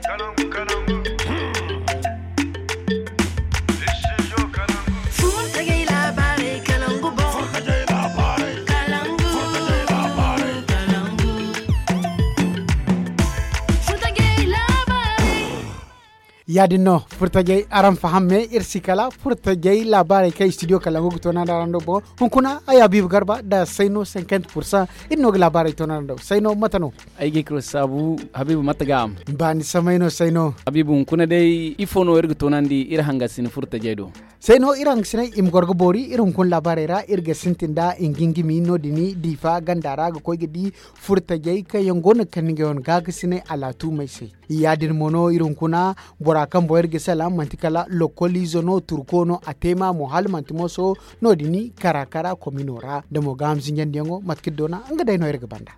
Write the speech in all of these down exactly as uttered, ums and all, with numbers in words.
yadino furtajay aram fahamme irsikala furtajay labare kay studio kala gutona darando bo hunkuna aya bib garba da sayno cinquante percent inno labare tonando sayno matano ayge kro sabu habibu matagam bani samayno sayno habibu hunkuna dai ifono ergo tonandi ir hangasin furtajay do sayno irang sine im gorgo bori irun kun labare ra irga sintinda ingingi mi no dini difa gandara go koy gidi furtajay kay ngona kanige on gaga sine alatu mai sai yadin mono irun kuna bora kan boyer gesala mantikala lokoli zono turkono atema mohal mantimoso no dini karakara kominora demo gamzi nyandiango matkidona anga dai no erga banda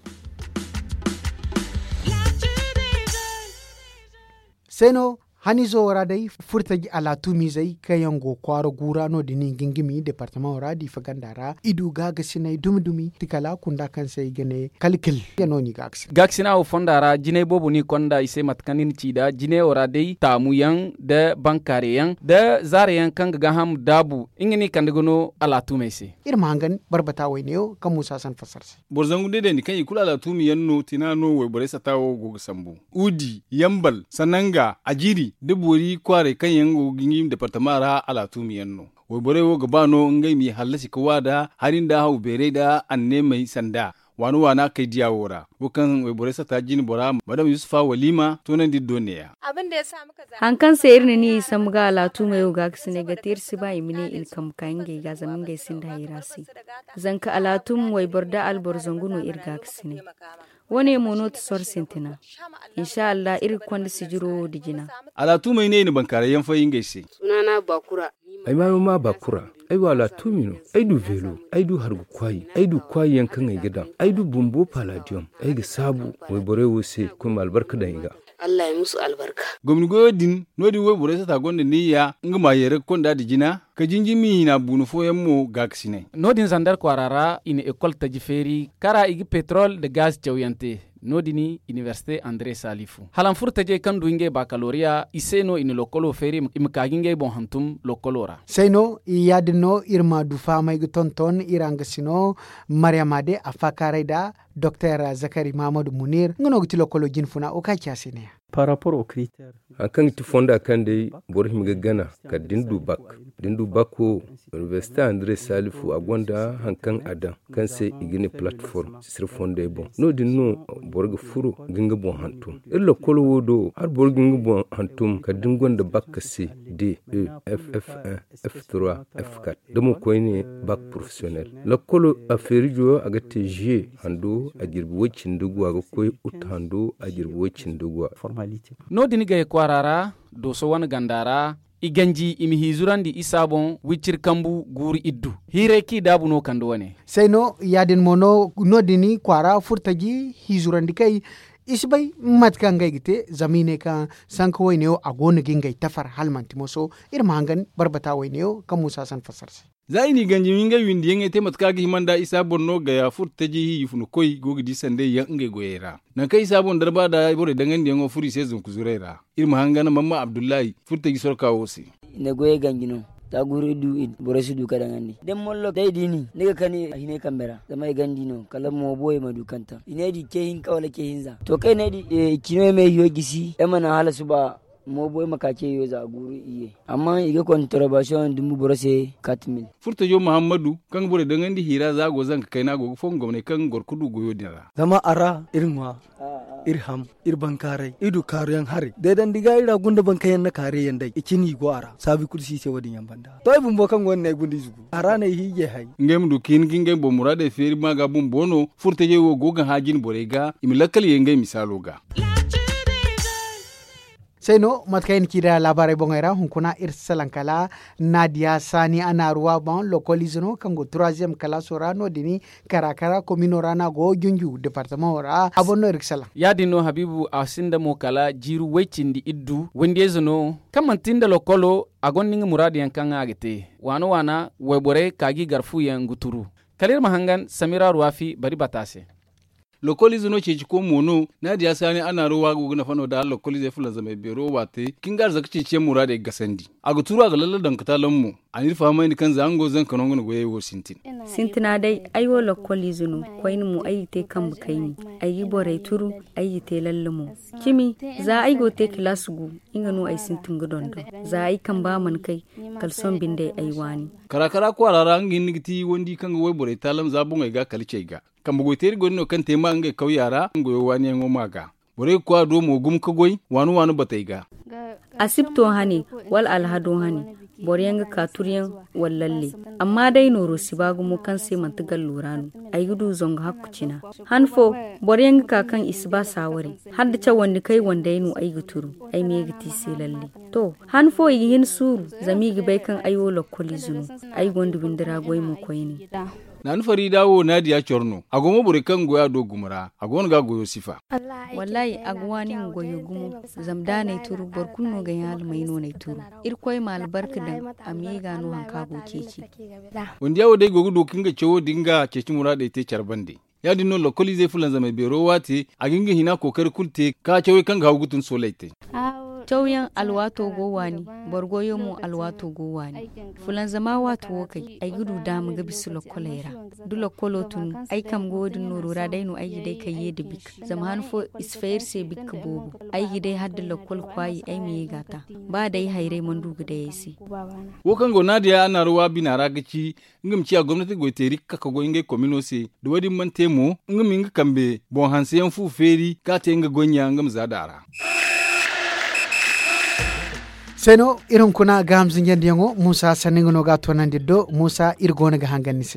seno hanizo waradai furtaji alatu mizai kayango kwaro gura no dini gingimi departement oradi fagandara idu gaga sinai dumdumi tikala kunda kan sai gane kalkil yano ni gax gaxina o fondara jine bobu ni konda ise matkanin cida jine oradai tamuyan de bankariyan de zariyan kan ga ham dabu ingini kandigono alatu mese irmangan barbata wayneo kan musa san fasarse borzangu de ni kan ikula alatu mi yanno tinano we boresa tawo go sambu udi yambal sananga ajiri duburi kware kan yango gingim departement ra ala tumiyanno wo bore wo gabano ngai mi halasi kwada harinda hau bere da anne mai sanda wanu wana kai diyawora wukan wo bore sata jini bora madam yusufa walima tonan diddoneya abin da ya sa muka za hankan sayir ne ni samga ala tumai ga ksine ga tirsi ba imine ilkam kange ga zaman ga sinda hirasi zanka ala tum wo borda al borzonguno irga ksine wone monot sor sentina insha Allah iri kwanda sijiro dijina ala tumai ne ni bankare yan fayin gaise sunana bakura ai ma ma bakura ai wala tumino ai du velo ai du hargu kwai ai du kwai yankan ai gidan ai du bumbo palladium ai ga sabu wai bore wose kuma albarka da inga Allah ya musu albarka gomni godin nodi wai bore sata gonde niya ngama yere konda dijina ka jinjimi na bunu foyen mo gaksine nodin zandar kwarara ine école tajiferi kara igi petrol de gaz chawiyante nodini université André Salifou halan furtaje kan duinge baccalauréat iseno ine lokolo feri imkaginge bon hantum lokolora seno yadno irma du fama igi tonton irangasino mariamade afakaraida docteur Zakari Mamadou Munir ngono giti lokolo jinfuna o kaciasine par rapport aux critères akan ti fonda kan dai bor him gana ka dindu bak dindu bako université André Salifou agonda hankan adam kan sai igine platform sir fonda bon no dinno borga furo ginga bon hantum illo kolo wodo har borga ginga bon hantum ka dingonda bak C D E F F one F three F four demo ko ne bak professionnel lo kolo affaire jo agate G hando ajirbu wacin dugwa ga koy utando ajirbu wacin dugwa formalité no diniga kwarara do so wan gandara iganji imi hizurandi isabon wichir kambu guri iddu hire ki dabu no kando wane seno yadin mono no dini kwara furtaji hizurandi kai isbay matkan gaygite zamine ka sanko wayneo agone gingay tafar halmantimoso irmangan barbata wayneo kamusa san fasarse zaini ganji minga windi yenge te matkagi himanda isa bonno ga ya furtaji yifunu koy gogi disande yange goyera na kai sabon darba da bore dangan yango furi sezun kuzurera irma hangana mamma abdullahi furtaji sorka wosi ne goye ganjino ta guri du borasi du kadangani dem mollo tay dini ne kani hine kamera zama gandino kala mo boye madukanta ine di kehin kawala kehinza to kai ne di kino me yogisi e mana hala suba mo boy makake yo za guru iye amma iga contribution dumbu borose quatre mille furta jo muhammadu kan bore dangandi hira za go zanka kaina go fon gomne kan gorkudu goyo dira zama ara irma irham irbankare idu karuyan hari dedan diga ira gunda bankayen na kare yandai ikini go ara sabi kursi se wadin yambanda to ibun bokan wonne gundi zugu ara ne hije hay ngem du kin ginge bo murade feri maga bum bono furta jo go ga hajin borega imlakal yenge misalo ga seno matkain kira labare bongera hunkuna irsalankala Nadia Sani anaruwa bon localizono kango troisième classe orano dini karakara cominorana go junju département ora abonno irsala yadino habibu asinda mokala jiru wechindi iddu wendezono kamantinda lokolo agonninga muradi yankanga agete wano wana webore kagi garfu yanguturu kalir mahangan Samira Ruafi bari batase lokolize no ceci ko mono na diya sani ana ruwa gugu na fano da lokolize fulan zama bero wate kin gar zaka cece mura da gasandi aga tura ga lalle dan katalan mu anir fama ni kan zango zan kanon gona goye wo sintin sintina dai aiwo lokolize no koyin mu ayi te kan bukaini ayi bore turu ayi te lalle mu kimi za ai go te klasugu inga no ai sintin gudondo za ai kan ba man kai kalson binde ai wani karakara ko arara ngin nigiti wondi kan go bore talam zabun ai ga kalce ga kan bugo teri gonno kan tema ngai kawyara ngoyo wani ngo maga bore ko do mo gum ka goy wanu wanu batai ga asibto hani wal alhado hani boryenga katuriyan wallalle amma dai noro sibagu mu kan sai mantigal luranu ay gudu zonga hakucina hanfo boryenga kakan isba sawari hadda cha wanda kai wanda yinu ay guturu ay me giti sai lalle to hanfo yin suru zamigi bai kan ayo lokoli zunu ay gondu bindira goy mu koyini nan farida wo nadia chorno agomo bure kan goya do gumura agon ga goyo sifa wallahi agwani goyo gumu zamdane turu borkunno ga yal maino ne turu irkoy mal barka dan amiga no hanka go keci wanda yawo dai gogo do kinga cewo dinga ceci murade te charbande ya dinno lokolize fulan zama bero wati aginga hina kokar kulte ka cewo kan ga hugutun solaite Tauyan alwato gowani borgoyo mu alwato gowani fulan zama wato wokai ay gudu da mu gabi su lokolera du lokolotun ay kam godin nurura dai no ay dai kaye da bik zaman fo isfair se bik bobu ay dai hadda lokol kwai ay mi gata ba dai haire mandu gida yesi wokan go nadia ana ruwa binara gici ngum ci a gwamnati go teri kaka go inge komino se do wadi man temo ngum inga kambe bon hansiyan fu feri ka te inga gonya ngum zadara seno irin kuna gamzin yandiyango Musa saningono ga tonande do Musa irgona ga hanganisi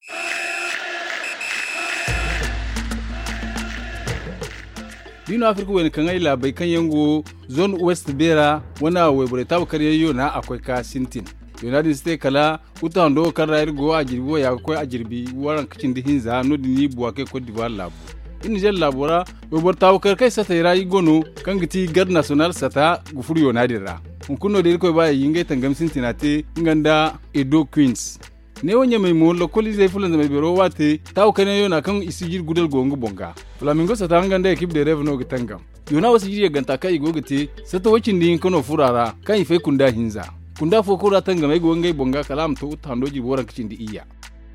dino afrika wani kan ai labai kan yango zone west bera wana webure taw kariyo na akwai ka sintin United States kala utando kan rayir go ajirbo ya akwai ajirbi waran kicin da hinza no dini buwake ko divar labu in jel labora webur taw kar kai sata rayi gono kan giti gard national sata gufuriyo nadira kunno de ko ba yinge tangam sintinate nganda Edo Queens ne wonya mai mo lokolize fulan da mai bero wate taw kane yo na kan isijir gudal gongo bonga flamingo sata nganda ekip de revno gitangam yona wasijir ganta kai gogete sata wacin din kono furara kan ife kunda hinza kunda fo kura tangam ai gongai bonga kalam to utandoji boran kicin di iya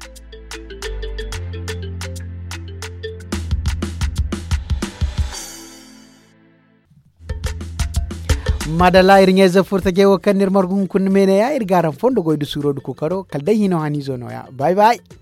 madala irnye za furta ge wakan nirmargun kun mene ya irgaran fondo goydu suro du kokaro kalda hino hani zono ya bye bye